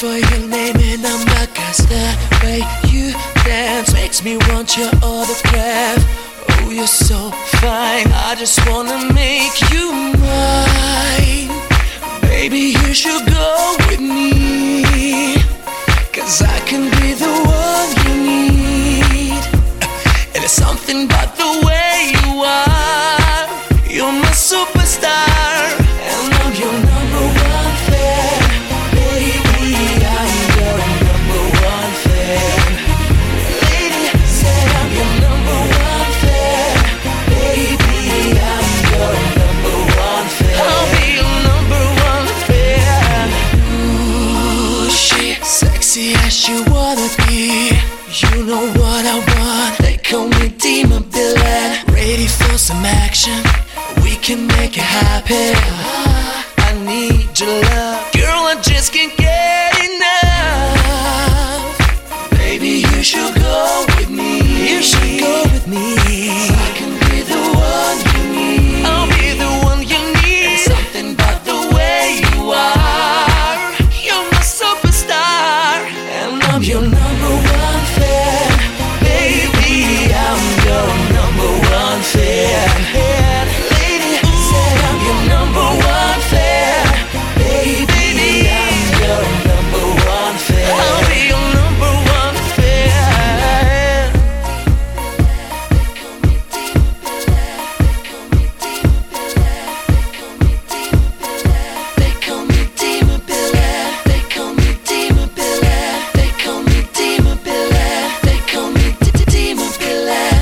for your name and I'm not, 'cause the way you dance makes me want your autograph. Oh, you're so fine, I just wanna make you mine. Baby, you should go with me, 'cause I can be the one you need. And it's something about the way you are. You're my superstar, and I'm your number one fan. Baby, I'm your number one fan. Lady said I'm your number one fan. Baby, I'm your number one fan. I'll be your number one fan. Ooh, she sexy as you wanna be. You know what I want. They call me Demon Bilal. Ready for some action? We can make it happen. I need your love, girl. I just can't get enough. Baby, you should go with me. You should go with me. I can be the one you need. I'll be the one you need. And something about the way you are. You're my superstar, and I'm your number one fan. Baby, I'm your number one fan. Lady said I'm your number one fan. Baby, I'm your number one fan. I'll be your number one fan. They call me Demon Bilal. They call me Demon Bilal. They call me Demon Bilal. They call me Demon Bilal. They call me Demon Bilal.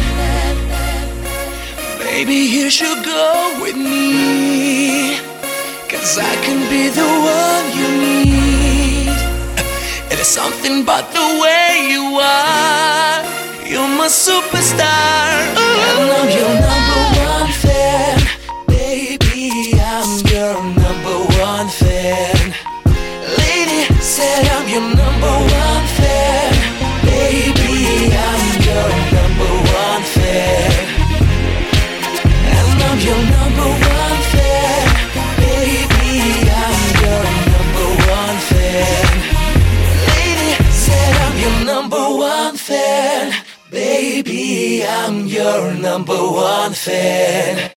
Baby, you should go with me, 'cause I can be the one you need. And it's something about the way you are. You're my superstar, and I'm your number one fan. Baby, I'm your number one fan. Lady said I'm your number one fan. Baby, I'm your number one fan. And I'm your number one fan. Baby, I'm your number one fan. Lady said I'm your number one fan. Baby, I'm your number one fan.